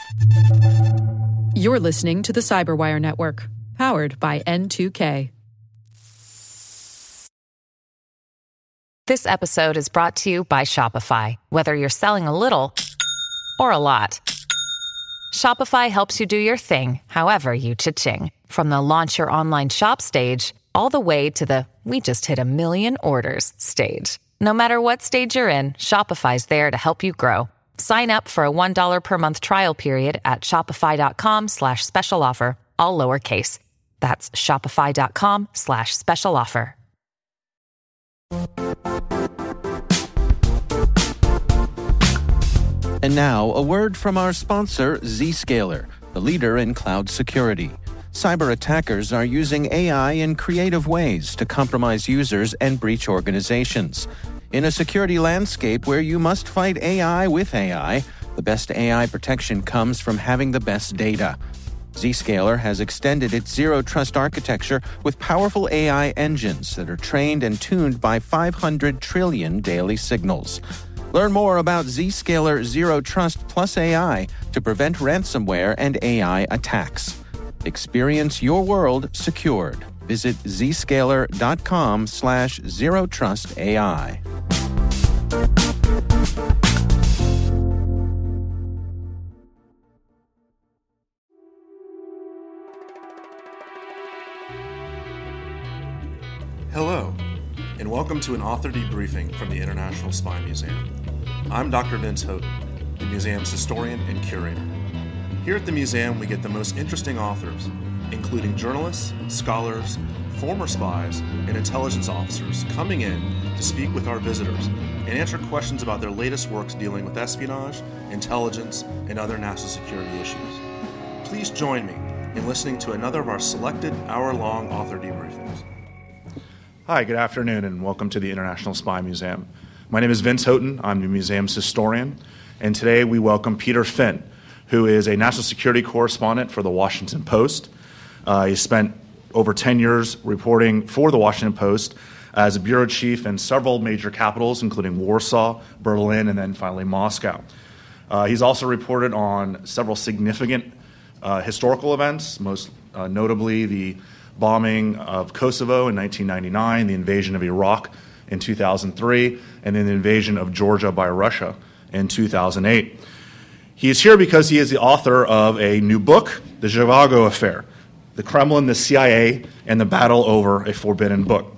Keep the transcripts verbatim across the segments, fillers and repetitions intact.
You're listening to the Cyberwire Network, powered by N two K. This episode is brought to you by Shopify. Whether you're selling a little or a lot, Shopify helps you do your thing, however you cha-ching. From the launch your online shop stage, all the way to the we just hit a million orders stage. No matter what stage you're in, Shopify's there to help you grow. Sign up for a one dollar per month trial period at shopify.com slash special offer, all lowercase. That's shopify.com slash special offer. And now, a word from our sponsor, Zscaler, the leader in cloud security. Cyber attackers are using A I in creative ways to compromise users and breach organizations. In a security landscape where you must fight A I with A I, the best A I protection comes from having the best data. Zscaler has extended its zero-trust architecture with powerful A I engines that are trained and tuned by five hundred trillion daily signals. Learn more about Zscaler Zero Trust Plus A I to prevent ransomware and A I attacks. Experience your world secured. Visit zscaler.com slash zero trust AI. Hello, and welcome to an author debriefing from the International Spy Museum. I'm Doctor Vince Houghton, the museum's historian and curator. Here at the museum, we get the most interesting authors, including journalists, scholars, former spies, and intelligence officers coming in to speak with our visitors and answer questions about their latest works dealing with espionage, intelligence, and other national security issues. Please join me in listening to another of our selected hour-long author debriefings. Hi, good afternoon, and welcome to the International Spy Museum. My name is Vince Houghton. I'm the museum's historian, and today we welcome Peter Finn, who is a national security correspondent for the Washington Post. Uh, he spent over ten years reporting for the Washington Post as a bureau chief in several major capitals, including Warsaw, Berlin, and then finally Moscow. Uh, he's also reported on several significant uh, historical events, most uh, notably the bombing of Kosovo in nineteen ninety-nine, the invasion of Iraq in two thousand three, and then the invasion of Georgia by Russia in two thousand eight. He is here because he is the author of a new book, The Zhivago Affair, The Kremlin, the C I A, and the Battle Over a Forbidden Book.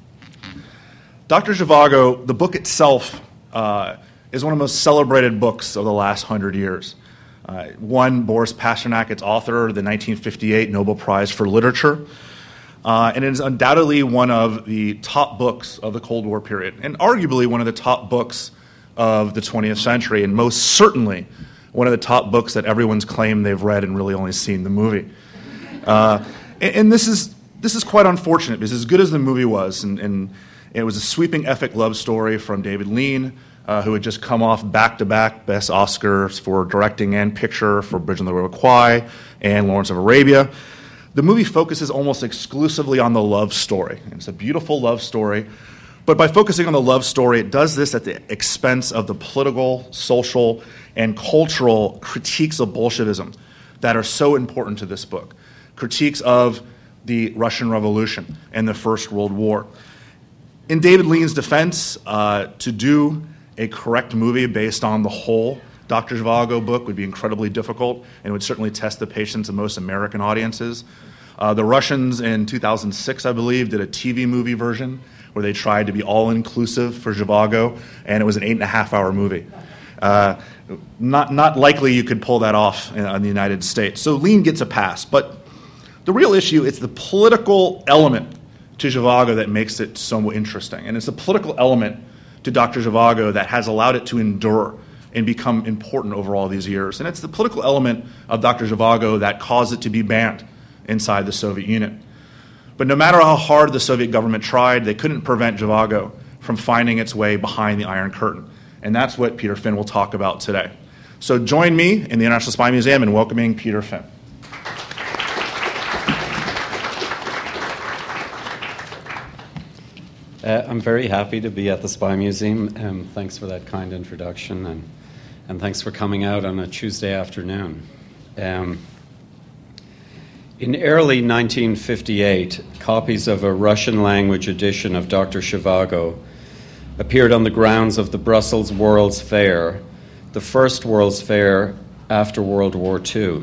Doctor Zhivago, the book itself, uh, is one of the most celebrated books of the last hundred years. Uh, won Boris Pasternak, its author, the nineteen fifty-eight Nobel Prize for Literature. Uh, and it is undoubtedly one of the top books of the Cold War period, and arguably one of the top books of the twentieth century, and most certainly one of the top books that everyone's claimed they've read and really only seen the movie. Uh, and, and this is this is quite unfortunate, because as good as the movie was, and, and it was a sweeping epic love story from David Lean, uh, who had just come off back-to-back Best Oscars for directing and picture for Bridge on the River Kwai and Lawrence of Arabia. The movie focuses almost exclusively on the love story. It's a beautiful love story, but by focusing on the love story, it does this at the expense of the political, social, and cultural critiques of Bolshevism that are so important to this book. Critiques of the Russian Revolution and the First World War. In David Lean's defense, uh, to do a correct movie based on the whole Doctor Zhivago book would be incredibly difficult and would certainly test the patience of most American audiences. Uh, the Russians in two thousand six, I believe, did a T V movie version where they tried to be all-inclusive for Zhivago, and it was an eight-and-a-half-hour movie. Uh, not, not likely you could pull that off in, in the United States. So Lean gets a pass. But the real issue is the political element to Zhivago that makes it so interesting. And it's the political element to Doctor Zhivago that has allowed it to endure and become important over all these years. And it's the political element of Doctor Zhivago that caused it to be banned inside the Soviet Union. But no matter how hard the Soviet government tried, they couldn't prevent Zhivago from finding its way behind the Iron Curtain. And that's what Peter Finn will talk about today. So join me in the International Spy Museum in welcoming Peter Finn. Uh, I'm very happy to be at the Spy Museum. Um, thanks for that kind introduction, and, and thanks for coming out on a Tuesday afternoon. Um, in early nineteen fifty-eight, copies of a Russian-language edition of Doctor Zhivago appeared on the grounds of the Brussels World's Fair, the first World's Fair after World War Two.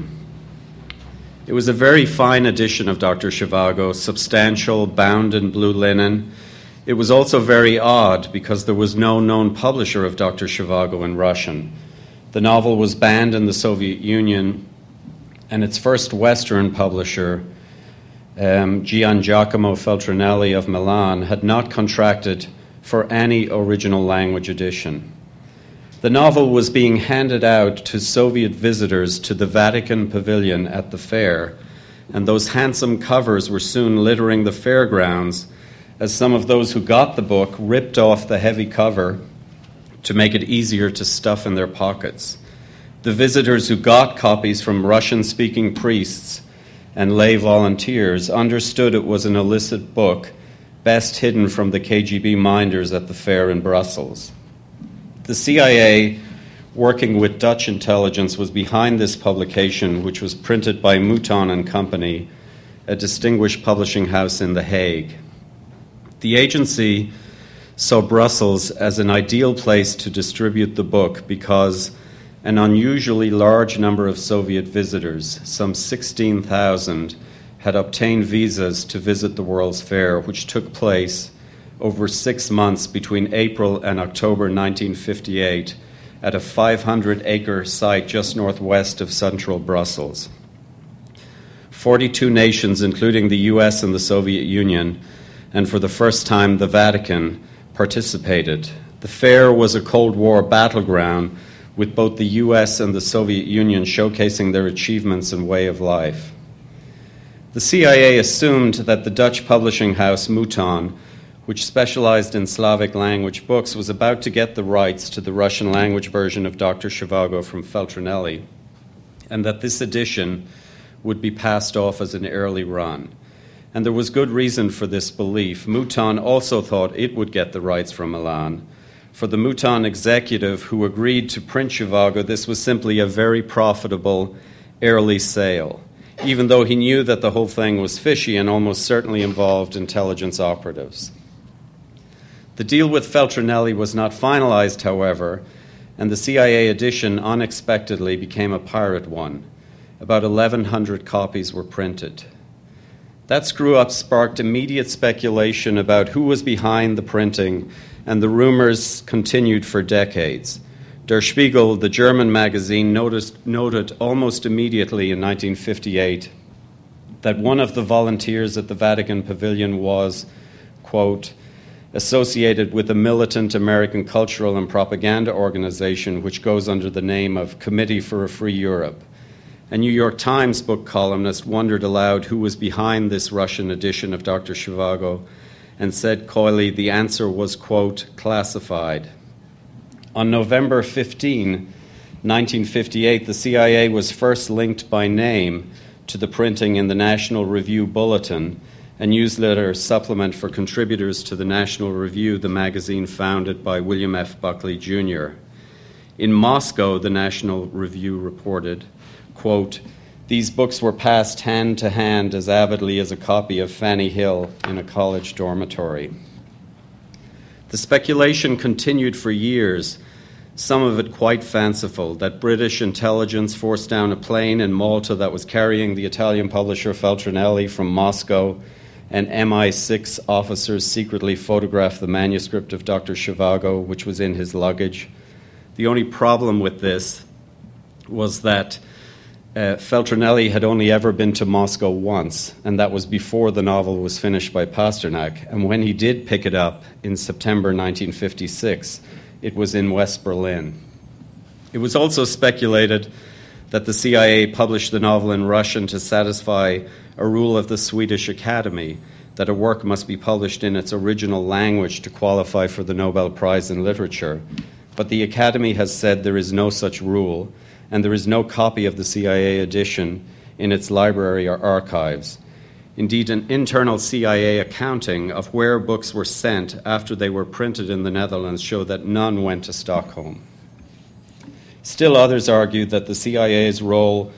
It was a very fine edition of Doctor Zhivago, substantial, bound in blue linen. It was also very odd because there was no known publisher of Doctor Zhivago in Russian. The novel was banned in the Soviet Union, and its first Western publisher, um, Gian Giacomo Feltrinelli of Milan, had not contracted for any original language edition. The novel was being handed out to Soviet visitors to the Vatican Pavilion at the fair, and those handsome covers were soon littering the fairgrounds as some of those who got the book ripped off the heavy cover to make it easier to stuff in their pockets. The visitors who got copies from Russian-speaking priests and lay volunteers understood it was an illicit book, best hidden from the K G B minders at the fair in Brussels. The C I A, working with Dutch intelligence, was behind this publication, which was printed by Mouton and Company, a distinguished publishing house in The Hague. The agency saw Brussels as an ideal place to distribute the book because an unusually large number of Soviet visitors, some sixteen thousand, had obtained visas to visit the World's Fair, which took place over six months between April and October nineteen fifty-eight at a five hundred acre site just northwest of central Brussels. forty-two nations, including the U S and the Soviet Union, and for the first time the Vatican, participated. The fair was a Cold War battleground, with both the U S and the Soviet Union showcasing their achievements and way of life. The C I A assumed that the Dutch publishing house Mouton, which specialized in Slavic language books, was about to get the rights to the Russian language version of Doctor Zhivago from Feltrinelli, and that this edition would be passed off as an early run. And there was good reason for this belief. Mouton also thought it would get the rights from Milan. For the Mouton executive who agreed to print Zhivago, this was simply a very profitable early sale, even though he knew that the whole thing was fishy and almost certainly involved intelligence operatives. The deal with Feltrinelli was not finalized, however, and the C I A edition unexpectedly became a pirate one. About eleven hundred copies were printed. That screw-up sparked immediate speculation about who was behind the printing, and the rumors continued for decades. Der Spiegel, the German magazine, noticed, noted almost immediately in nineteen fifty-eight that one of the volunteers at the Vatican Pavilion was, quote, associated with a militant American cultural and propaganda organization which goes under the name of Committee for a Free Europe. A New York Times book columnist wondered aloud who was behind this Russian edition of Doctor Zhivago and said coyly the answer was, quote, classified. On November fifteenth, nineteen fifty-eight, the C I A was first linked by name to the printing in the National Review Bulletin, a newsletter supplement for contributors to the National Review, the magazine founded by William F. Buckley, Junior In Moscow, the National Review reported, quote, these books were passed hand to hand as avidly as a copy of Fanny Hill in a college dormitory. The speculation continued for years, some of it quite fanciful, that British intelligence forced down a plane in Malta that was carrying the Italian publisher Feltrinelli from Moscow, and M I six officers secretly photographed the manuscript of Doctor Zhivago, which was in his luggage. The only problem with this was that Uh, Feltrinelli had only ever been to Moscow once, and that was before the novel was finished by Pasternak. And when he did pick it up in September nineteen fifty-six, it was in West Berlin. It was also speculated that the C I A published the novel in Russian to satisfy a rule of the Swedish Academy that a work must be published in its original language to qualify for the Nobel Prize in Literature. But the Academy has said there is no such rule, and there is no copy of the C I A edition in its library or archives. Indeed, an internal C I A accounting of where books were sent after they were printed in the Netherlands show that none went to Stockholm. Still others argued that the C I A's role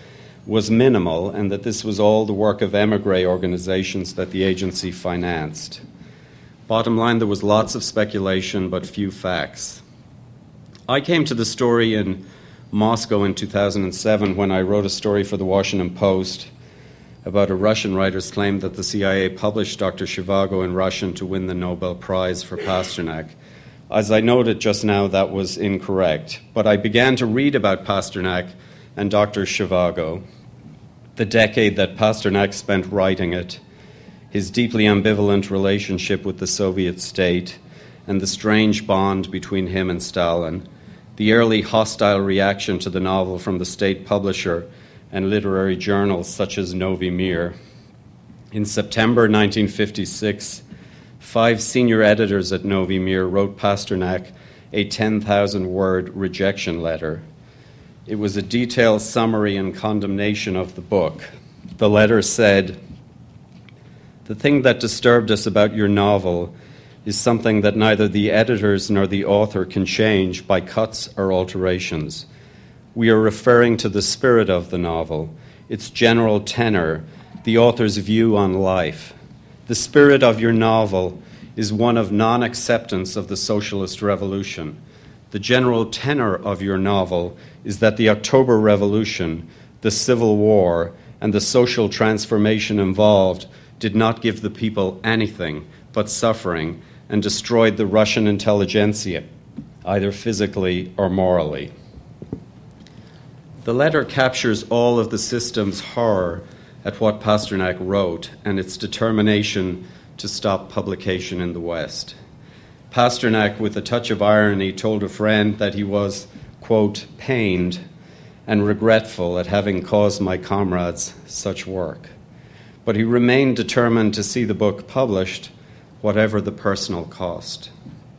was minimal and that this was all the work of émigré organizations that the agency financed. Bottom line, there was lots of speculation but few facts. I came to the story in Moscow in two thousand seven when I wrote a story for the Washington Post about a Russian writer's claim that the C I A published Doctor Zhivago in Russian to win the Nobel Prize for Pasternak. As I noted just now, that was incorrect. But I began to read about Pasternak and Doctor Zhivago, the decade that Pasternak spent writing it, his deeply ambivalent relationship with the Soviet state, and the strange bond between him and Stalin, the early hostile reaction to the novel from the state publisher and literary journals such as Novy Mir. In September nineteen fifty-six, five senior editors at Novy Mir wrote Pasternak a ten thousand word rejection letter. It was a detailed summary and condemnation of the book. The letter said, "The thing that disturbed us about your novel is something that neither the editors nor the author can change by cuts or alterations. We are referring to the spirit of the novel, its general tenor, the author's view on life. The spirit of your novel is one of non-acceptance of the socialist revolution. The general tenor of your novel is that the October Revolution, the Civil War, and the social transformation involved did not give the people anything but suffering and destroyed the Russian intelligentsia, either physically or morally." The letter captures all of the system's horror at what Pasternak wrote and its determination to stop publication in the West. Pasternak, with a touch of irony, told a friend that he was, quote, pained and regretful at having caused my comrades such work. But he remained determined to see the book published, whatever the personal cost.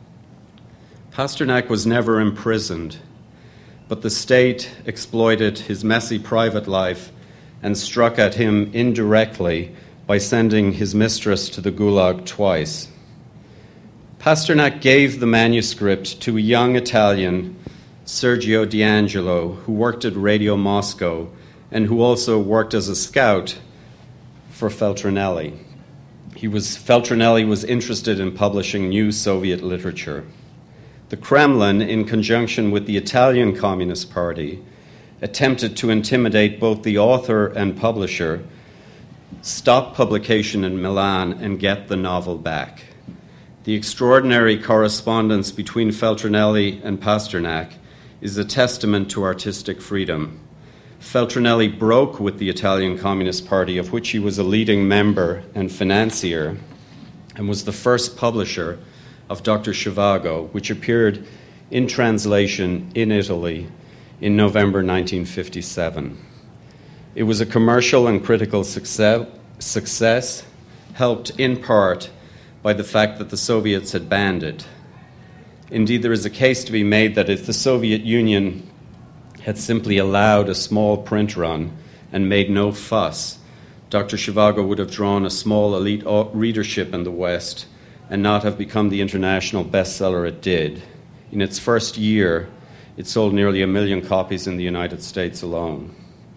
Pasternak was never imprisoned, but the state exploited his messy private life and struck at him indirectly by sending his mistress to the Gulag twice. Pasternak gave the manuscript to a young Italian, Sergio D'Angelo, who worked at Radio Moscow and who also worked as a scout for Feltrinelli. He was, Feltrinelli was interested in publishing new Soviet literature. The Kremlin, in conjunction with the Italian Communist Party, attempted to intimidate both the author and publisher, stop publication in Milan, and get the novel back. The extraordinary correspondence between Feltrinelli and Pasternak is a testament to artistic freedom. Feltrinelli broke with the Italian Communist Party, of which he was a leading member and financier, and was the first publisher of Doctor Zhivago, which appeared in translation in Italy in November nineteen fifty-seven. It was a commercial and critical success, success, helped in part by the fact that the Soviets had banned it. Indeed, there is a case to be made that if the Soviet Union had simply allowed a small print run and made no fuss, Doctor Zhivago would have drawn a small elite readership in the West and not have become the international bestseller it did. In its first year, it sold nearly a million copies in the United States alone.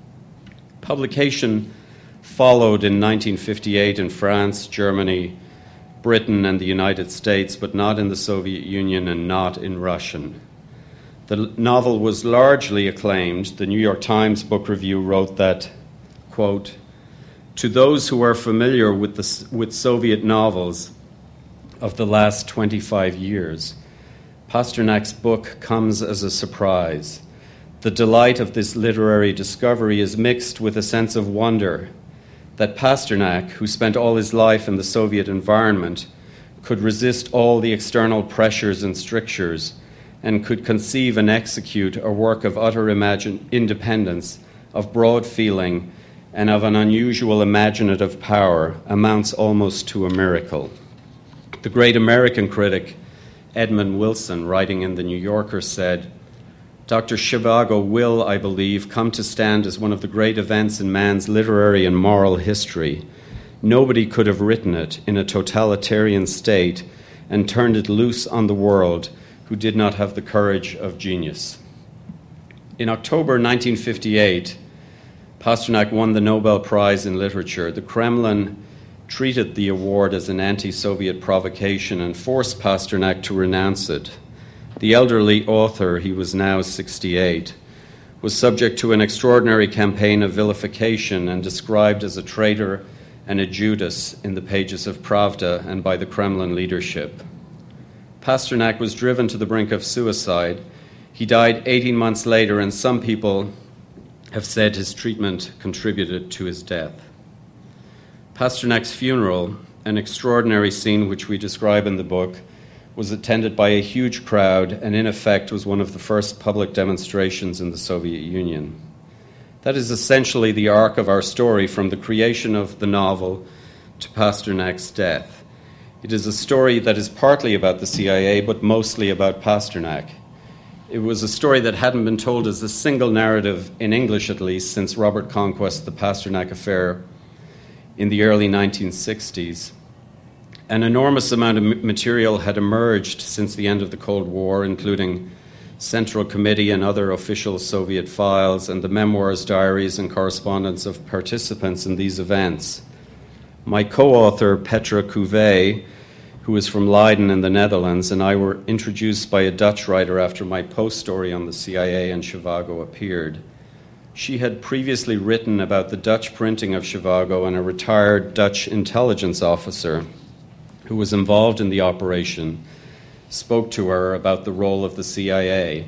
Publication followed in nineteen fifty-eight in France, Germany, Britain, and the United States, but not in the Soviet Union and not in Russian. The novel was largely acclaimed. The New York Times Book Review wrote that, quote, "To those who are familiar with, the, with Soviet novels of the last twenty-five years, Pasternak's book comes as a surprise. The delight of this literary discovery is mixed with a sense of wonder that Pasternak, who spent all his life in the Soviet environment, could resist all the external pressures and strictures and could conceive and execute a work of utter imagine- independence, of broad feeling, and of an unusual imaginative power amounts almost to a miracle." The great American critic Edmund Wilson, writing in The New Yorker, said, "Doctor Zhivago will, I believe, come to stand as one of the great events in man's literary and moral history. Nobody could have written it in a totalitarian state and turned it loose on the world who did not have the courage of genius." In October nineteen fifty-eight, Pasternak won the Nobel Prize in Literature. The Kremlin treated the award as an anti-Soviet provocation and forced Pasternak to renounce it. The elderly author, he was now sixty-eight, was subject to an extraordinary campaign of vilification and described as a traitor and a Judas in the pages of Pravda and by the Kremlin leadership. Pasternak was driven to the brink of suicide. He died eighteen months later, and some people have said his treatment contributed to his death. Pasternak's funeral, an extraordinary scene which we describe in the book, was attended by a huge crowd and in effect was one of the first public demonstrations in the Soviet Union. That is essentially the arc of our story from the creation of the novel to Pasternak's death. It is a story that is partly about the C I A but mostly about Pasternak. It was a story that hadn't been told as a single narrative, in English at least, since Robert Conquest's The Pasternak Affair in the early nineteen sixties. An enormous amount of material had emerged since the end of the Cold War, including Central Committee and other official Soviet files, and the memoirs, diaries, and correspondence of participants in these events. My co-author, Petra Couvé, who is from Leiden in the Netherlands, and I were introduced by a Dutch writer after my post-story on the C I A and Zhivago appeared. She had previously written about the Dutch printing of Zhivago, and a retired Dutch intelligence officer who was involved in the operation spoke to her about the role of the C I A.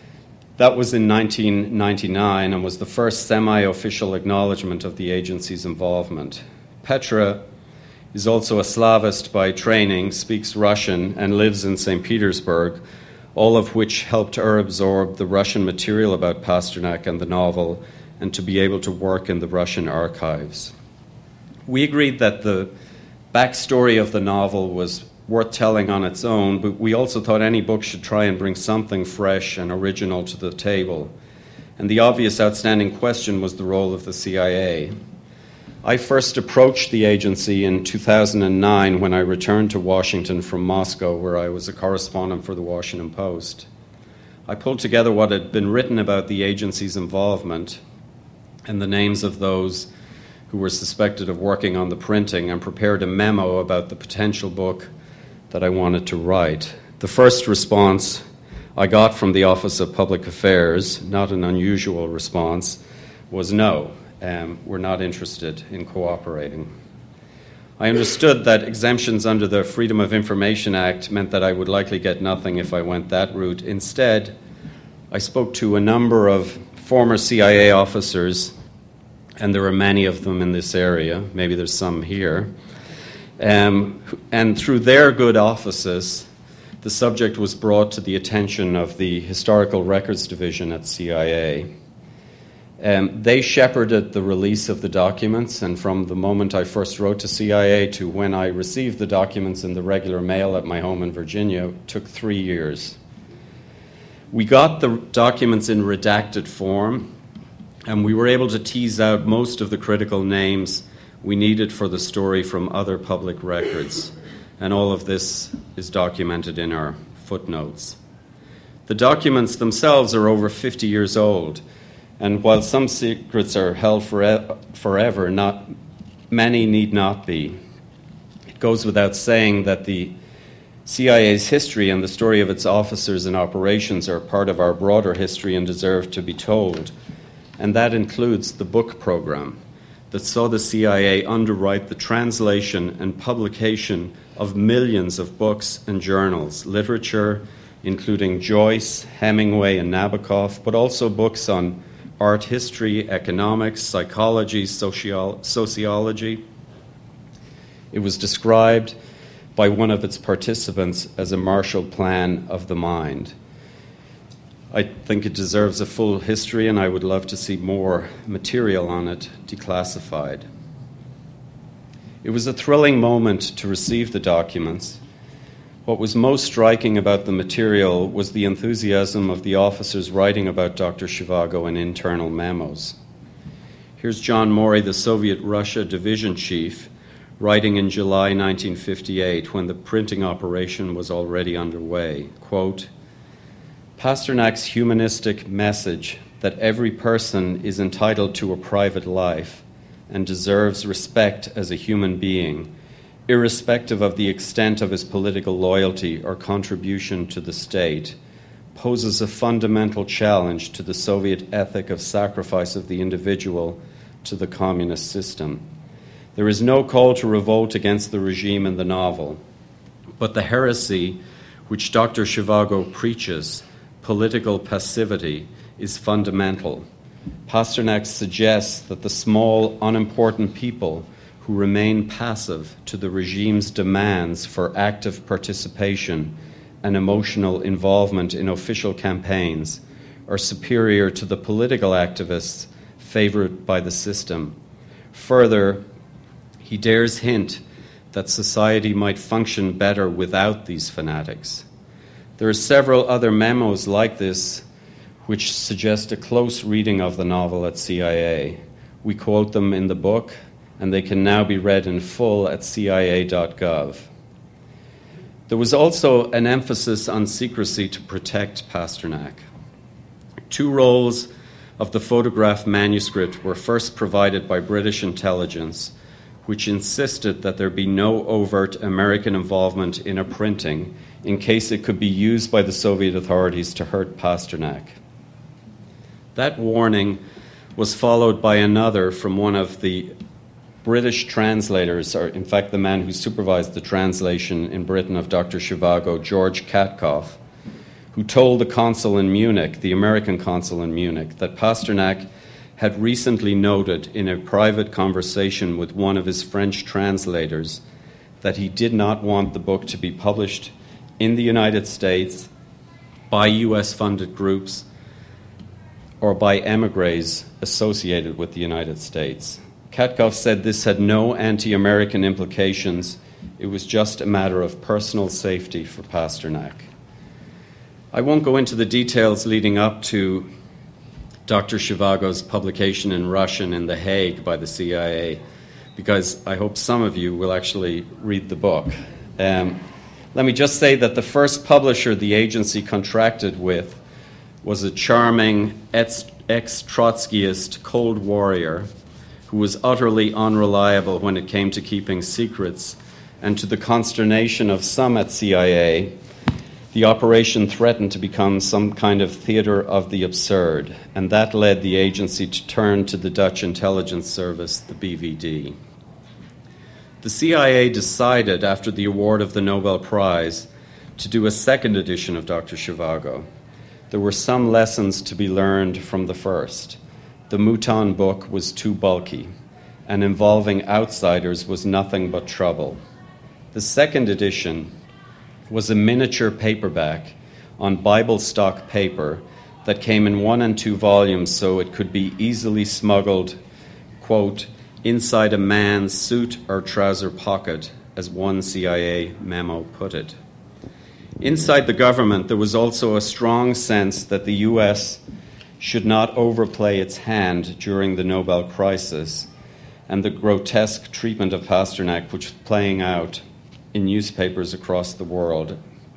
That was in nineteen ninety-nine and was the first semi-official acknowledgement of the agency's involvement. Petra is also a Slavist by training, speaks Russian, and lives in Saint Petersburg, all of which helped her absorb the Russian material about Pasternak and the novel and to be able to work in the Russian archives. We agreed that the backstory of the novel was worth telling on its own, but we also thought any book should try and bring something fresh and original to the table. And the obvious outstanding question was the role of the C I A. I first approached the agency in two thousand nine when I returned to Washington from Moscow, where I was a correspondent for the Washington Post. I pulled together what had been written about the agency's involvement and the names of those who were suspected of working on the printing and prepared a memo about the potential book that I wanted to write. The first response I got from the Office of Public Affairs, not an unusual response, was no. Um, we're not interested in cooperating. I understood that exemptions under the Freedom of Information Act meant that I would likely get nothing if I went that route. Instead, I spoke to a number of former C I A officers, and there are many of them in this area, maybe there's some here, um, and through their good offices, the subject was brought to the attention of the Historical Records Division at C I A. Um, they shepherded the release of the documents, and from the moment I first wrote to C I A to when I received the documents in the regular mail at my home in Virginia took three years. We got the documents in redacted form, and we were able to tease out most of the critical names we needed for the story from other public records, and all of this is documented in our footnotes. The documents themselves are over fifty years old, and while some secrets are held forever, not many need not be. It goes without saying that the C I A's history and the story of its officers and operations are part of our broader history and deserve to be told. And that includes the book program that saw the C I A underwrite the translation and publication of millions of books and journals, literature, including Joyce, Hemingway, and Nabokov, but also books on art history, economics, psychology, social, sociology. It was described by one of its participants as a Marshall Plan of the mind. I think it deserves a full history, and I would love to see more material on it declassified. It was a thrilling moment to receive the documents. What was most striking about the material was the enthusiasm of the officers writing about Doctor Zhivago in internal memos. Here's John Morey, the Soviet Russia division chief, writing in July nineteen fifty-eight when the printing operation was already underway. Quote, Pasternak's humanistic message that every person is entitled to a private life and deserves respect as a human being, irrespective of the extent of his political loyalty or contribution to the state, poses a fundamental challenge to the Soviet ethic of sacrifice of the individual to the communist system. There is no call to revolt against the regime in the novel, but the heresy which Doctor Zhivago preaches, political passivity, is fundamental. Pasternak suggests that the small, unimportant people who remain passive to the regime's demands for active participation and emotional involvement in official campaigns are superior to the political activists favored by the system. Further, he dares hint that society might function better without these fanatics. There are several other memos like this which suggest a close reading of the novel at C I A. We quote them in the book, and they can now be read in full at C I A dot gov. There was also an emphasis on secrecy to protect Pasternak. Two rolls of the photograph manuscript were first provided by British intelligence, which insisted that there be no overt American involvement in a printing in case it could be used by the Soviet authorities to hurt Pasternak. That warning was followed by another from one of the British translators, or in fact the man who supervised the translation in Britain of Doctor Zhivago, George Katkoff, who told the consul in Munich, the American consul in Munich, that Pasternak had recently noted in a private conversation with one of his French translators that he did not want the book to be published in the United States by U S-funded groups or by émigrés associated with the United States. Katkoff said this had no anti-American implications. It was just a matter of personal safety for Pasternak. I won't go into the details leading up to Doctor Zhivago's publication in Russian in The Hague by the C I A, because I hope some of you will actually read the book. Um, let me just say that the first publisher the agency contracted with was a charming ex-Trotskyist Cold Warrior who was utterly unreliable when it came to keeping secrets, and to the consternation of some at C I A, the operation threatened to become some kind of theater of the absurd, and that led the agency to turn to the Dutch intelligence service, the B V D. The C I A decided, after the award of the Nobel Prize, to do a second edition of Doctor Zhivago. There were some lessons to be learned from the first. The Mouton book was too bulky, and involving outsiders was nothing but trouble. The second edition was a miniature paperback on Bible stock paper that came in one and two volumes so it could be easily smuggled, quote, inside a man's suit or trouser pocket, as one C I A memo put it. Inside the government, there was also a strong sense that the U S should not overplay its hand during the Nobel crisis and the grotesque treatment of Pasternak, which was playing out in newspapers across the world,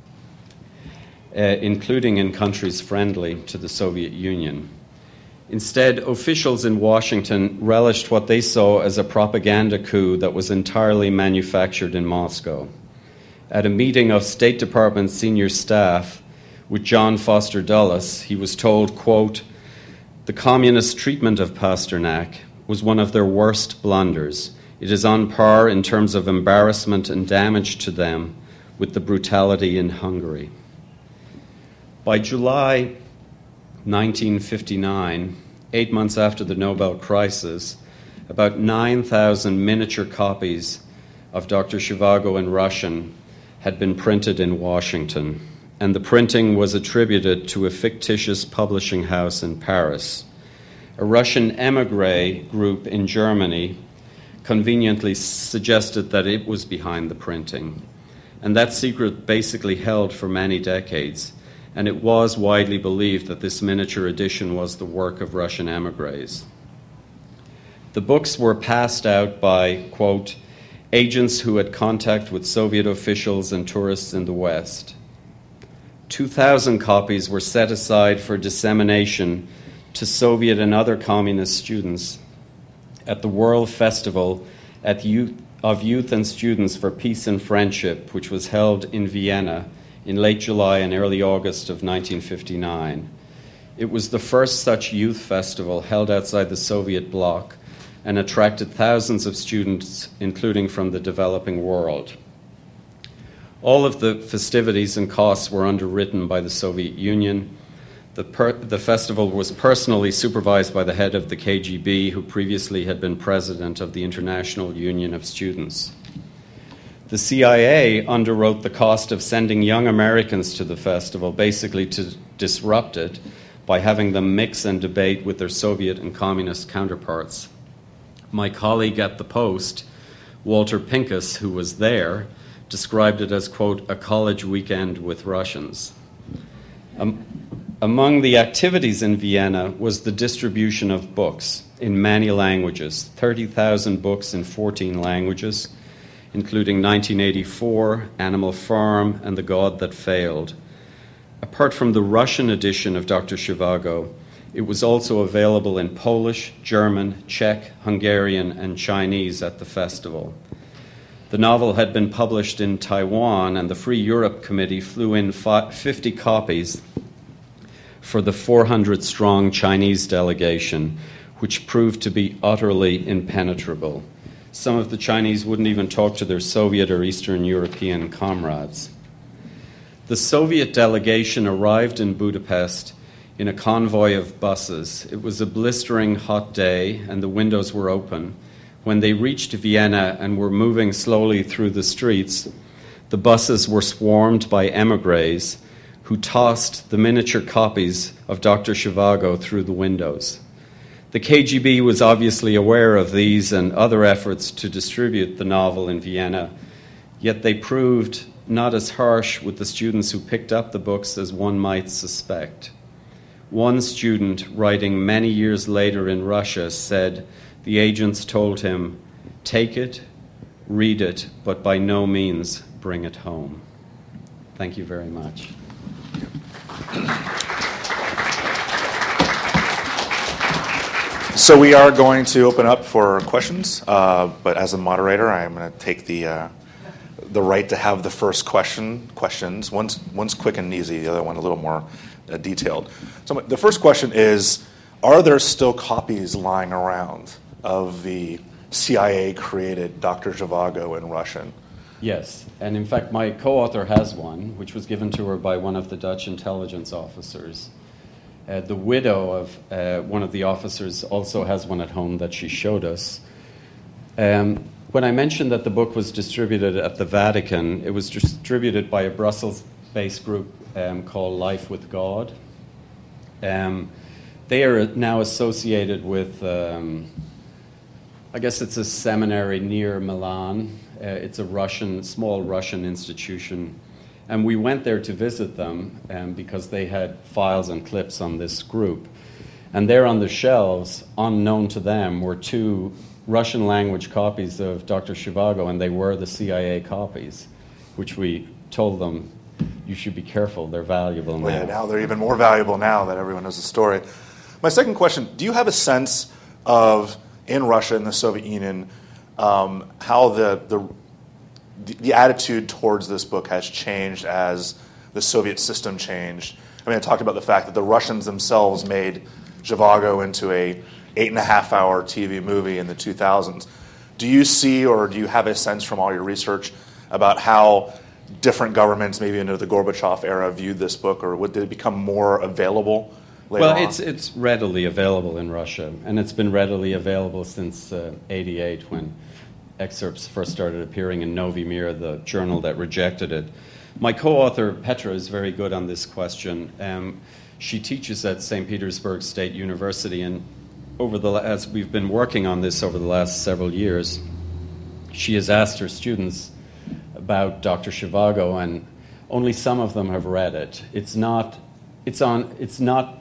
uh, including in countries friendly to the Soviet Union. Instead, officials in Washington relished what they saw as a propaganda coup that was entirely manufactured in Moscow. At a meeting of State Department senior staff with John Foster Dulles, he was told, quote, "The communist treatment of Pasternak was one of their worst blunders. It is on par in terms of embarrassment and damage to them with the brutality in Hungary." By July nineteen fifty-nine, eight months after the Nobel crisis, about nine thousand miniature copies of Doctor Zhivago in Russian had been printed in Washington, and the printing was attributed to a fictitious publishing house in Paris. A Russian émigré group in Germany conveniently suggested that it was behind the printing, and that secret basically held for many decades, and it was widely believed that this miniature edition was the work of Russian émigrés. The books were passed out by, quote, agents who had contact with Soviet officials and tourists in the West. two thousand copies were set aside for dissemination to Soviet and other communist students at the World Festival at Youth, of Youth and Students for Peace and Friendship, which was held in Vienna in late July and early August of nineteen fifty-nine. It was the first such youth festival held outside the Soviet bloc and attracted thousands of students, including from the developing world. All of the festivities and costs were underwritten by the Soviet Union. The, per- the festival was personally supervised by the head of the K G B, who previously had been president of the International Union of Students. The C I A underwrote the cost of sending young Americans to the festival, basically to disrupt it by having them mix and debate with their Soviet and communist counterparts. My colleague at the Post, Walter Pincus, who was there, described it as, quote, a college weekend with Russians. Um, among the activities in Vienna was the distribution of books in many languages, thirty thousand books in fourteen languages, including nineteen eighty-four, Animal Farm, and The God That Failed. Apart from the Russian edition of Doctor Zhivago, it was also available in Polish, German, Czech, Hungarian, and Chinese at the festival. The novel had been published in Taiwan, and the Free Europe Committee flew in fifty copies for the four hundred strong Chinese delegation, which proved to be utterly impenetrable. Some of the Chinese wouldn't even talk to their Soviet or Eastern European comrades. The Soviet delegation arrived in Budapest in a convoy of buses. It was a blistering hot day, and the windows were open. When they reached Vienna and were moving slowly through the streets, the buses were swarmed by émigrés who tossed the miniature copies of Doctor Zhivago through the windows. The K G B was obviously aware of these and other efforts to distribute the novel in Vienna, yet they proved not as harsh with the students who picked up the books as one might suspect. One student, writing many years later in Russia, said the agents told him, "Take it, read it, but by no means bring it home." Thank you very much. So we are going to open up for questions, uh, but as a moderator, I'm going to take the uh, the right to have the first question. Questions. One's one's quick and easy. The other one a little more uh, detailed. So the first question is: are there still copies lying around of the C I A-created Doctor Zhivago in Russian? Yes, and in fact, my co-author has one, which was given to her by one of the Dutch intelligence officers. Uh, the widow of uh, one of the officers also has one at home that she showed us. Um, when I mentioned that the book was distributed at the Vatican, it was distributed by a Brussels-based group um, called Life with God. Um, they are now associated with, um, I guess it's a seminary near Milan. Uh, it's a Russian, small Russian institution. And we went there to visit them um, because they had files and clips on this group. And there on the shelves, unknown to them, were two Russian language copies of Doctor Zhivago, and they were the C I A copies, which we told them, you should be careful, they're valuable now. Well, yeah, now they're even more valuable now that everyone knows the story. My second question, do you have a sense of, in Russia, in the Soviet Union, um, how the, the the attitude towards this book has changed as the Soviet system changed? I mean, I talked about the fact that the Russians themselves made Zhivago into a eight and a half hour T V movie in the two thousands. Do you see, or do you have a sense from all your research about how different governments, maybe into the Gorbachev era, viewed this book, or did it become more available later well, on? it's it's readily available in Russia, and it's been readily available since uh, eighty-eight, when excerpts first started appearing in Novi Mir, the journal that rejected it. My co-author, Petra, is very good on this question. Um, she teaches at Saint Petersburg State University, and over the as we've been working on this over the last several years, she has asked her students about Doctor Zhivago, and only some of them have read it. It's not, it's on, it's not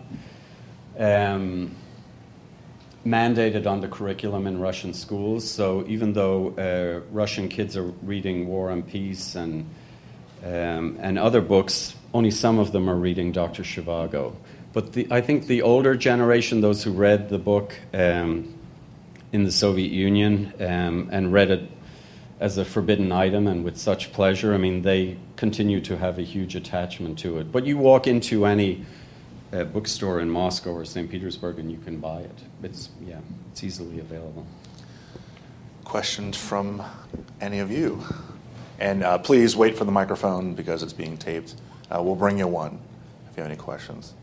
um, mandated on the curriculum in Russian schools. So even though uh, Russian kids are reading War and Peace and um, and other books, only some of them are reading Doctor Zhivago. But the, I think the older generation, those who read the book um, in the Soviet Union um, and read it as a forbidden item and with such pleasure, I mean, they continue to have a huge attachment to it. But you walk into any uh, bookstore in Moscow or Saint Petersburg and you can buy it. It's, yeah, it's easily available. Questions from any of you? And uh, please wait for the microphone because it's being taped. Uh, we'll bring you one if you have any questions.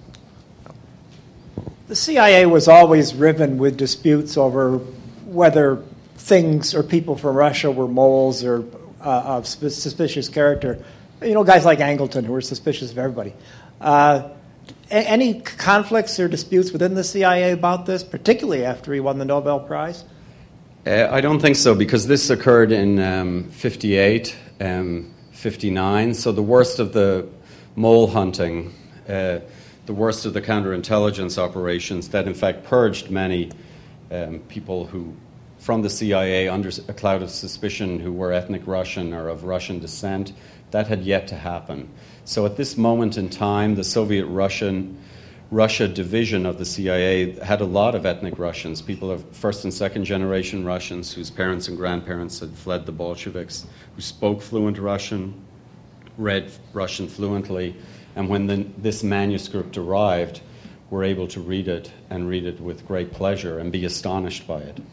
No. The C I A was always riven with disputes over whether things or people from Russia were moles or uh, of suspicious character. You know, guys like Angleton who were suspicious of everybody. Uh, a- any conflicts or disputes within the C I A about this, particularly after he won the Nobel Prize? Uh, I don't think so, because this occurred in um, fifty-eight, um, fifty-nine, so the worst of the mole hunting, uh, the worst of the counterintelligence operations that in fact purged many um, people who, from the C I A under a cloud of suspicion, who were ethnic Russian or of Russian descent, that had yet to happen. So at this moment in time, the Soviet Russian Russia division of the C I A had a lot of ethnic Russians, people of first and second generation Russians whose parents and grandparents had fled the Bolsheviks, who spoke fluent Russian, read Russian fluently, and when the, this manuscript arrived, were able to read it and read it with great pleasure and be astonished by it.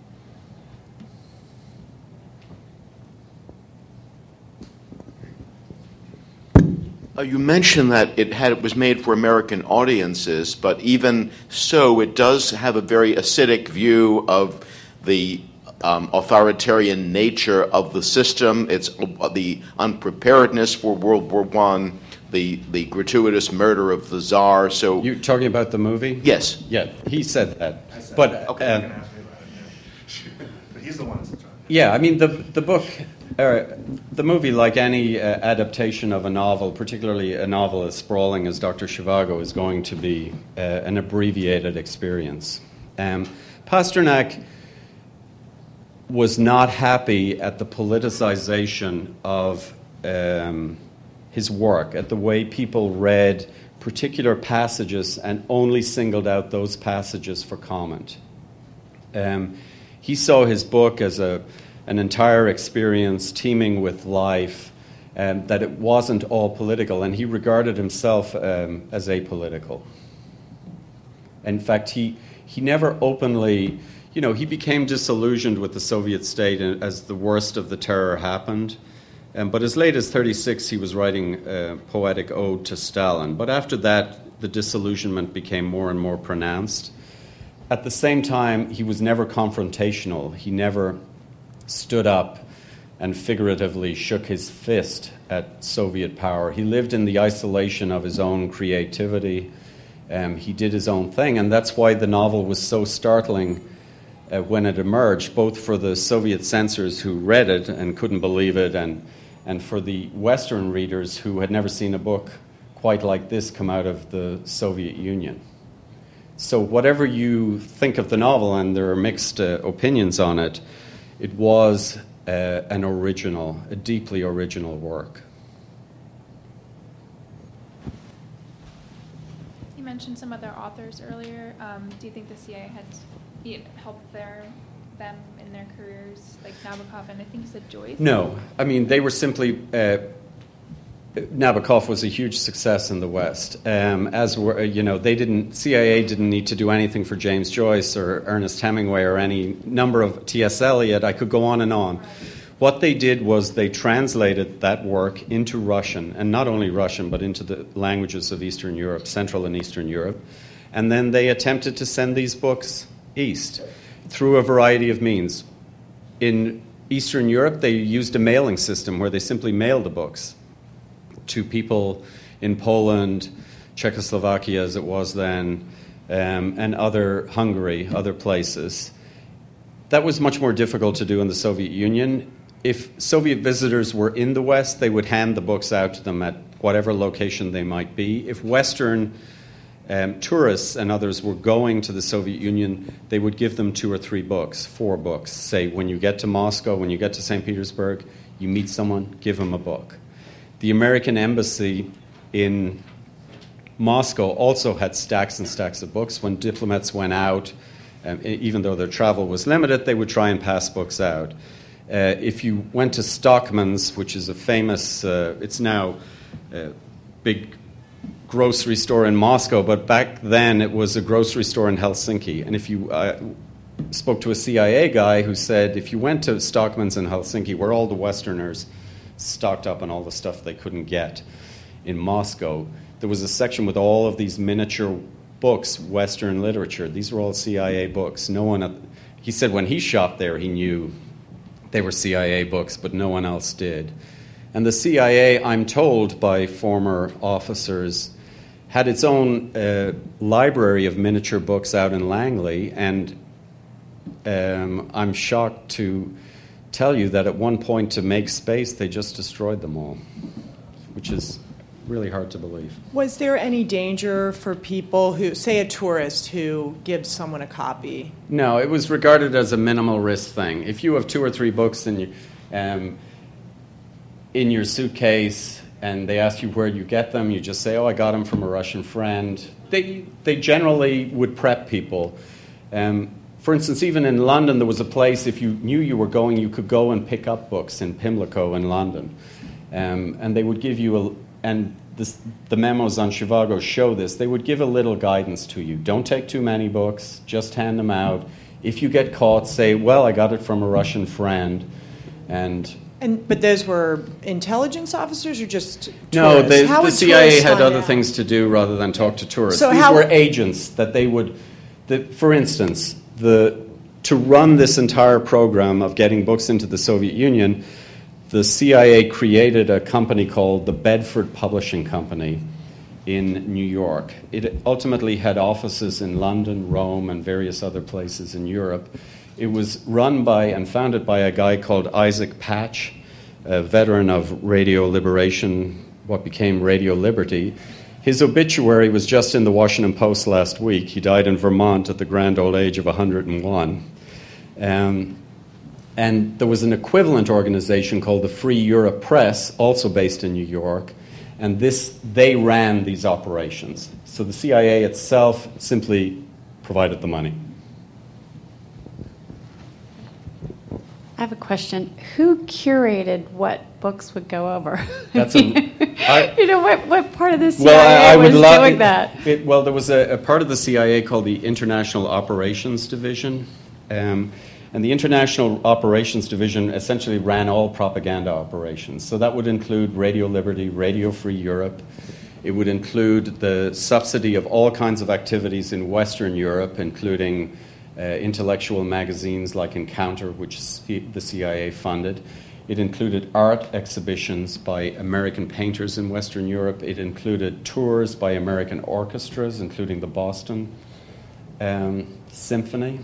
Uh, you mentioned that it had it was made for American audiences, but even so, it does have a very acidic view of the um, authoritarian nature of the system. It's uh, the unpreparedness for World War One, the the gratuitous murder of the Tsar. So you're talking about the movie? Yes. Yeah, he said that. Said but that. Okay. Uh, but he's the one that's in charge. Yeah, I mean the the book. Uh, the movie, like any uh, adaptation of a novel, particularly a novel as sprawling as Doctor Zhivago, is going to be uh, an abbreviated experience. Um, Pasternak was not happy at the politicization of um, his work, at the way people read particular passages and only singled out those passages for comment. Um, he saw his book as a an entire experience teeming with life, um, that it wasn't all political, and he regarded himself um, as apolitical. In fact, he he never openly, you know, he became disillusioned with the Soviet state as the worst of the terror happened. Um, but as late as thirty-six, he was writing a poetic ode to Stalin. But after that, the disillusionment became more and more pronounced. At the same time, he was never confrontational. He never stood up and figuratively shook his fist at Soviet power. He lived in the isolation of his own creativity. Um, he did his own thing, and that's why the novel was so startling uh, when it emerged, both for the Soviet censors who read it and couldn't believe it, and, and for the Western readers who had never seen a book quite like this come out of the Soviet Union. So whatever you think of the novel, and there are mixed uh, opinions on it, it was uh, an original, a deeply original work. You mentioned some other authors earlier. Um, do you think the C I A had helped their, them in their careers, like Nabokov and I think you said Joyce? No. I mean, they were simply... Uh, Nabokov was a huge success in the West. Um, as were, you know, they didn't. C I A didn't need to do anything for James Joyce or Ernest Hemingway or any number of T S Eliot. I could go on and on. What they did was they translated that work into Russian, and not only Russian, but into the languages of Eastern Europe, Central and Eastern Europe, and then they attempted to send these books east through a variety of means. In Eastern Europe, they used a mailing system where they simply mailed the books to people in Poland, Czechoslovakia as it was then, um, and other Hungary, other places. That was much more difficult to do in the Soviet Union. If Soviet visitors were in the West, they would hand the books out to them at whatever location they might be. If Western um, tourists and others were going to the Soviet Union, they would give them two or three books, four books. Say, when you get to Moscow, when you get to Saint Petersburg, you meet someone, give them a book. The American embassy in Moscow also had stacks and stacks of books. When diplomats went out, um, even though their travel was limited, they would try and pass books out. Uh, if you went to Stockman's, which is a famous, uh, it's now a big grocery store in Moscow, but back then it was a grocery store in Helsinki. And if you uh, spoke to a C I A guy who said if you went to Stockman's in Helsinki, where all the Westerners stocked up on all the stuff they couldn't get in Moscow, there was a section with all of these miniature books, Western literature. These were all C I A books. No one, he said when he shopped there, he knew they were C I A books, but no one else did. And the C I A, I'm told by former officers, had its own uh, library of miniature books out in Langley, and um, I'm shocked to tell you that at one point, to make space, they just destroyed them all, which is really hard to believe. Was there any danger for people who, say a tourist who gives someone a copy? No, it was regarded as a minimal risk thing. If you have two or three books in your, um, in your suitcase and they ask you where you get them, you just say, oh, I got them from a Russian friend. They, they generally would prep people. Um, for instance, even in London, there was a place, if you knew you were going, you could go and pick up books in Pimlico in London. Um, and they would give you a And this, the memos on Zhivago show this. They would give a little guidance to you. Don't take too many books. Just hand them out. If you get caught, say, well, I got it from a Russian friend. And and but those were intelligence officers or just tourists? No, they, how the would C I A had other out? things to do rather than talk to tourists. So These how, were agents that they would, that, for instance, the to run this entire program of getting books into the Soviet Union, the C I A created a company called the Bedford Publishing Company in New York. It ultimately had offices in London, Rome, and various other places in Europe. It was run by and founded by a guy called Isaac Patch, a veteran of Radio Liberation, what became Radio Liberty. His obituary was just in the Washington Post last week. He died in Vermont at the grand old age of one hundred and one. Um, And there was an equivalent organization called the Free Europe Press, also based in New York, and this they ran these operations. So the C I A itself simply provided the money. I have a question. Who curated what books would go over? That's a, I, you know, what, what part of the C I A well, I, I would was love, doing it, that? It, well, there was a, a part of the C I A called the International Operations Division. Um, And the International Operations Division essentially ran all propaganda operations. So that would include Radio Liberty, Radio Free Europe. It would include the subsidy of all kinds of activities in Western Europe, including uh, intellectual magazines like Encounter, which the C I A funded. It included art exhibitions by American painters in Western Europe. It included tours by American orchestras, including the Boston um, Symphony.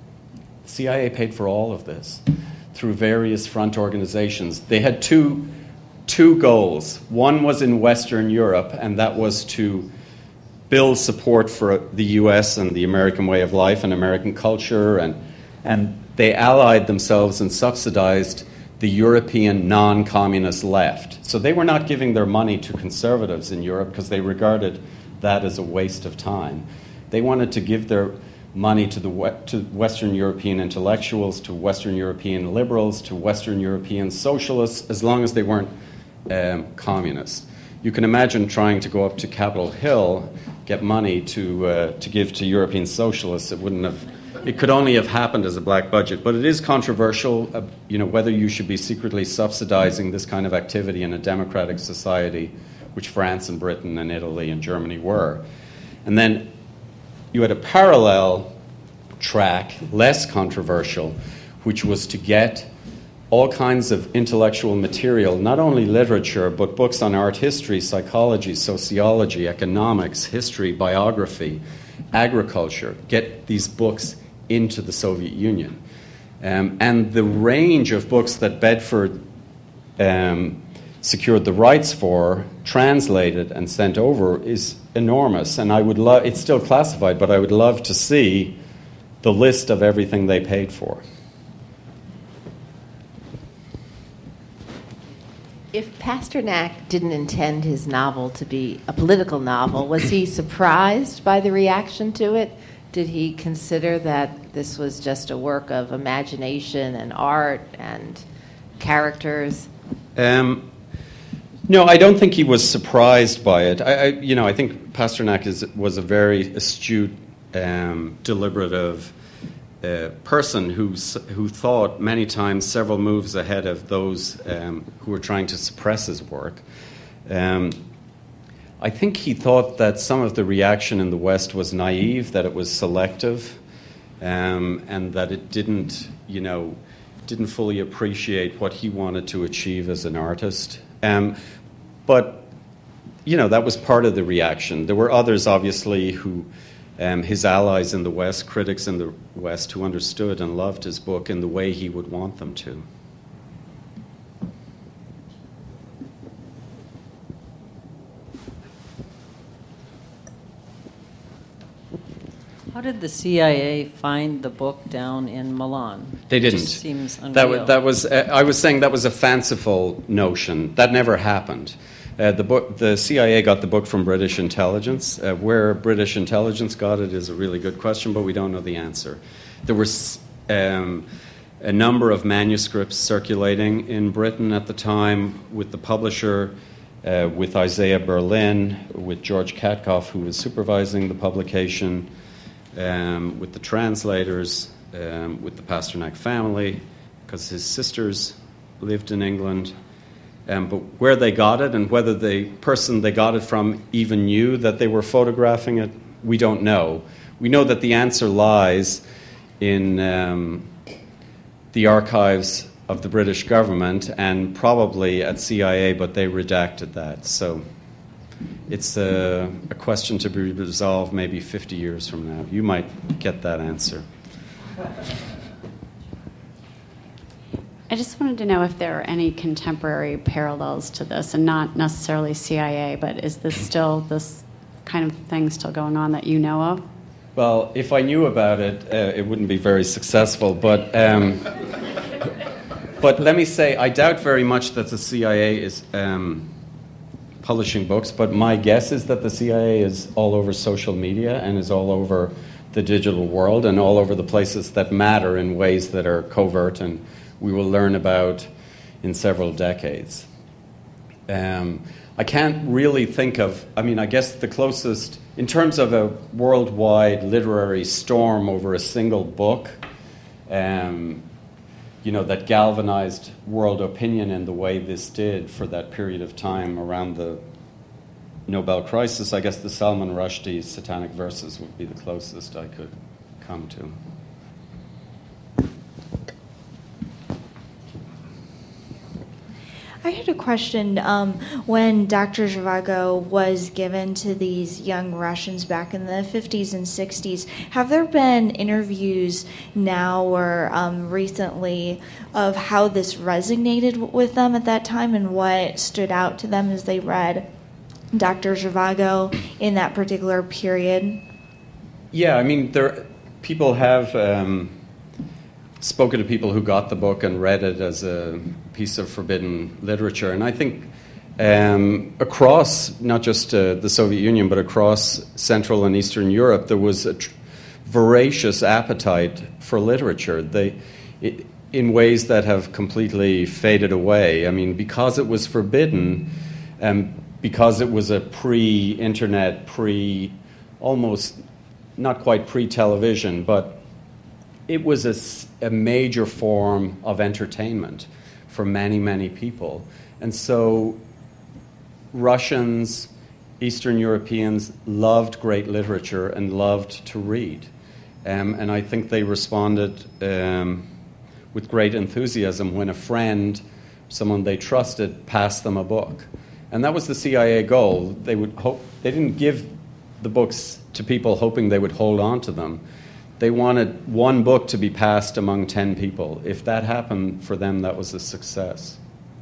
C I A paid for all of this through various front organizations. They had two, two goals. One was in Western Europe, and that was to build support for the U S and the American way of life and American culture, and, and they allied themselves and subsidized the European non-communist left. So they were not giving their money to conservatives in Europe because they regarded that as a waste of time. They wanted to give their money to the to Western European intellectuals, to Western European liberals, to Western European socialists, as long as they weren't um, communists. You can imagine trying to go up to Capitol Hill, get money to uh, to give to European socialists. It wouldn't have. It could only have happened as a black budget. But it is controversial, uh, you know, whether you should be secretly subsidizing this kind of activity in a democratic society, which France and Britain and Italy and Germany were, and then. You had a parallel track, less controversial, which was to get all kinds of intellectual material, not only literature, but books on art history, psychology, sociology, economics, history, biography, agriculture, get these books into the Soviet Union. Um, and the range of books that Bedford um, secured the rights for, translated and sent over, is enormous. And I would love, it's still classified, but I would love to see the list of everything they paid for. If Pasternak didn't intend his novel to be a political novel, was he surprised by the reaction to it? Did he consider that this was just a work of imagination and art and characters? Um, no, I don't think he was surprised by it. I, I you know, I think Pasternak is, was a very astute, um, deliberative uh, person who who thought many times several moves ahead of those um, who were trying to suppress his work. Um, I think he thought that some of the reaction in the West was naive, that it was selective, um, and that it didn't, you know, didn't fully appreciate what he wanted to achieve as an artist. Um, but, you know, that was part of the reaction. There were others, obviously, who, um, his allies in the West, critics in the West, who understood and loved his book in the way he would want them to. How did the C I A find the book down in Milan? They didn't. It just seems unreal. That, w- that was. Uh, I was saying that was a fanciful notion. That never happened. Uh, the book, the C I A got the book from British intelligence. Uh, where British intelligence got it is a really good question, but we don't know the answer. There were um, a number of manuscripts circulating in Britain at the time with the publisher, uh, with Isaiah Berlin, with George Katkoff, who was supervising the publication. Um, with the translators, um, with the Pasternak family, because his sisters lived in England. Um, but where they got it and whether the person they got it from even knew that they were photographing it, we don't know. We know that the answer lies in um, the archives of the British government and probably at C I A, but they redacted that. So it's a, a question to be resolved maybe fifty years from now. You might get that answer. I just wanted to know if there are any contemporary parallels to this, and not necessarily C I A, but is this still, this kind of thing still going on that you know of? Well, if I knew about it, uh, it wouldn't be very successful, but... Um, but let me say, I doubt very much that the C I A is... Um, publishing books, but my guess is that the C I A is all over social media and is all over the digital world and all over the places that matter in ways that are covert and we will learn about in several decades. Um, I can't really think of, I mean, I guess the closest, in terms of a worldwide literary storm over a single book, um, you know, that galvanized world opinion in the way this did for that period of time around the Nobel crisis, I guess the Salman Rushdie Satanic Verses would be the closest I could come to. I had a question. Um, when Doctor Zhivago was given to these young Russians back in the fifties and sixties, have there been interviews now or um, recently of how this resonated with them at that time and what stood out to them as they read Doctor Zhivago in that particular period? Yeah, I mean, there people have... Um, spoken to people who got the book and read it as a piece of forbidden literature. And I think um, across, not just uh, the Soviet Union, but across Central and Eastern Europe, there was a tr- voracious appetite for literature they, it, in ways that have completely faded away. I mean, because it was forbidden, and because it was a pre-internet, pre, almost, not quite pre-television, but it was a, a major form of entertainment for many, many people. And so Russians, Eastern Europeans loved great literature and loved to read. Um, and I think they responded um, with great enthusiasm when a friend, someone they trusted, passed them a book. And that was the C I A goal. They would hope, they didn't give the books to people hoping they would hold on to them. They wanted one book to be passed among ten people. If that happened for them, that was a success.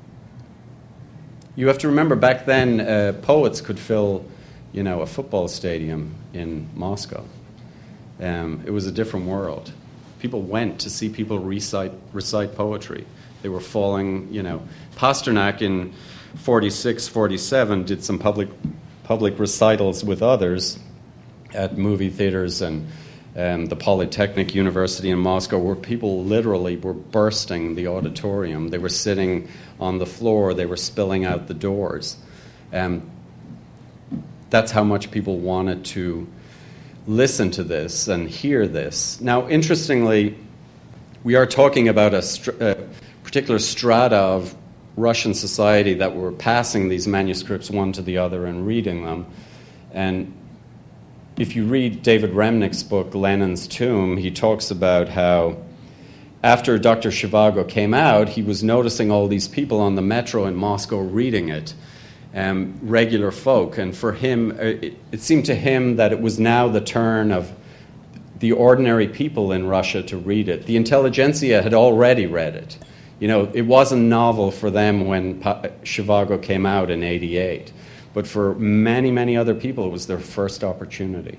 You have to remember, back then, uh, poets could fill, you know, a football stadium in Moscow. Um, it was a different world. People went to see people recite recite poetry. They were falling, you know. Pasternak in forty-six, forty-seven, did some public public recitals with others at movie theaters and um, the Polytechnic University in Moscow, where people literally were bursting the auditorium. They were sitting on the floor. They were spilling out the doors. Um, that's how much people wanted to listen to this and hear this. Now, interestingly, we are talking about a, str- a particular strata of Russian society that were passing these manuscripts one to the other and reading them. And if you read David Remnick's book, Lenin's Tomb, he talks about how after Doctor Zhivago came out, he was noticing all these people on the metro in Moscow reading it, um, regular folk. And for him, it, it seemed to him that it was now the turn of the ordinary people in Russia to read it. The intelligentsia had already read it. You know, it wasn't novel for them when pa- Zhivago came out in eighty-eight. But for many, many other people, it was their first opportunity.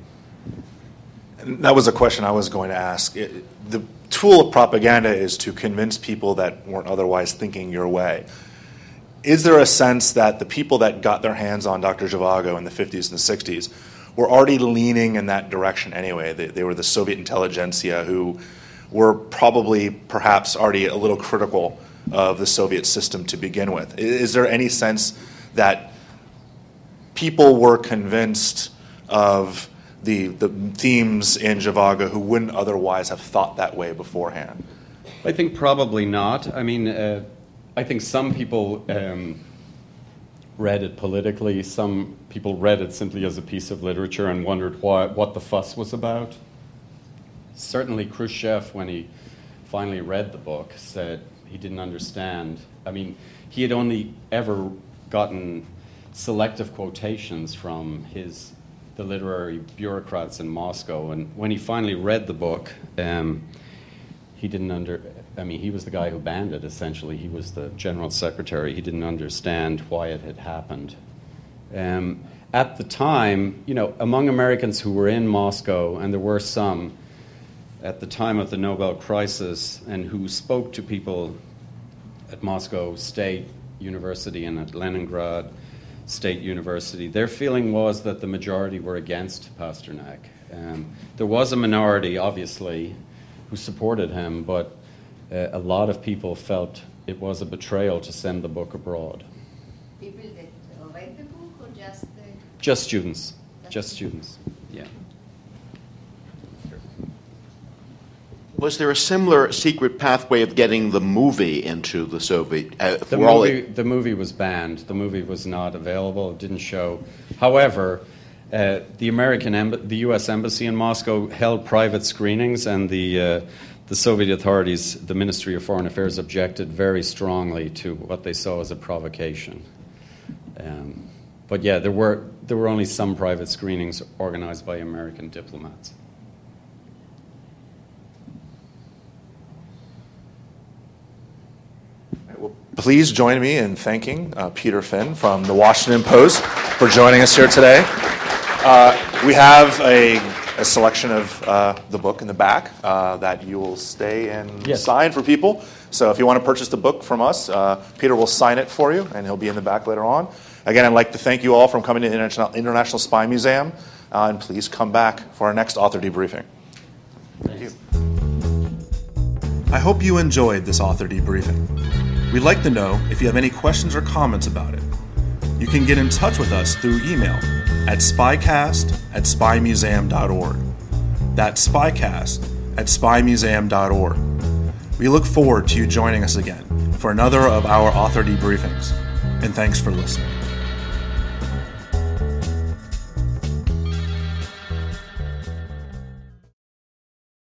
And that was a question I was going to ask. It, the tool of propaganda is to convince people that weren't otherwise thinking your way. Is there a sense that the people that got their hands on Doctor Zhivago in the fifties and sixties were already leaning in that direction anyway? They, they were the Soviet intelligentsia who were probably perhaps already a little critical of the Soviet system to begin with. Is there any sense that people were convinced of the the themes in Zhivago who wouldn't otherwise have thought that way beforehand? I think probably not. I mean, uh, I think some people um, read it politically. Some people read it simply as a piece of literature and wondered why, what the fuss was about. Certainly Khrushchev, when he finally read the book, said he didn't understand. I mean, he had only ever gotten selective quotations from his the literary bureaucrats in Moscow, and when he finally read the book, um, he didn't under. I mean, he was the guy who banned it. Essentially, he was the general secretary. He didn't understand why it had happened. Um, at the time, you know, among Americans who were in Moscow, and there were some at the time of the Nobel crisis, and who spoke to people at Moscow State University and at Leningrad State University, their feeling was that the majority were against Pasternak. Um, there was a minority, obviously, who supported him, but uh, a lot of people felt it was a betrayal to send the book abroad. People that read the book or just the... Just students. Just students, yeah. Was there a similar secret pathway of getting the movie into the Soviet? Uh, the, movie, the movie was banned. The movie was not available. It didn't show. However, uh, the American, Emb- the U S Embassy in Moscow held private screenings, and the uh, the Soviet authorities, the Ministry of Foreign Affairs, objected very strongly to what they saw as a provocation. Um, but yeah, there were there were only some private screenings organized by American diplomats. Please join me in thanking uh, Peter Finn from the Washington Post for joining us here today. Uh, we have a, a selection of uh, the book in the back uh, that you will stay and yes. sign for people. So if you want to purchase the book from us, uh, Peter will sign it for you, and he'll be in the back later on. Again, I'd like to thank you all for coming to the International, International Spy Museum, uh, and please come back for our next author debriefing. Thank you. I hope you enjoyed this author debriefing. We'd like to know if you have any questions or comments about it. You can get in touch with us through email at spycast at spymuseum dot org. That's spycast at spymuseum dot org. We look forward to you joining us again for another of our author debriefings, and thanks for listening.